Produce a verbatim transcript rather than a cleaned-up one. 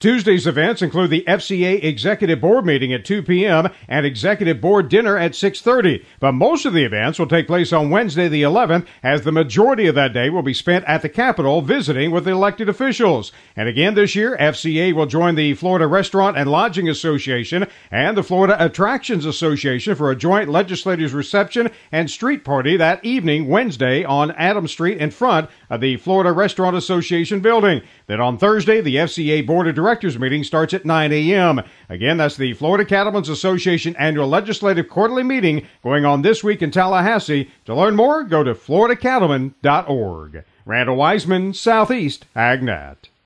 Tuesday's events include the F C A Executive Board meeting at two p.m. and Executive Board dinner at six thirty. But most of the events will take place on Wednesday the eleventh, as the majority of that day will be spent at the Capitol visiting with elected officials. And again this year, F C A will join the Florida Restaurant and Lodging Association and the Florida Attractions Association for a joint legislators reception and street party that evening, Wednesday, on Adams Street in front of the Florida Restaurant Association building. Then on Thursday, the F C A Board of Directors meeting starts at nine a.m. Again, that's the Florida Cattlemen's Association annual legislative quarterly meeting going on this week in Tallahassee. To learn more, go to florida cattlemen dot org. Randall Wiseman, Southeast AgNet.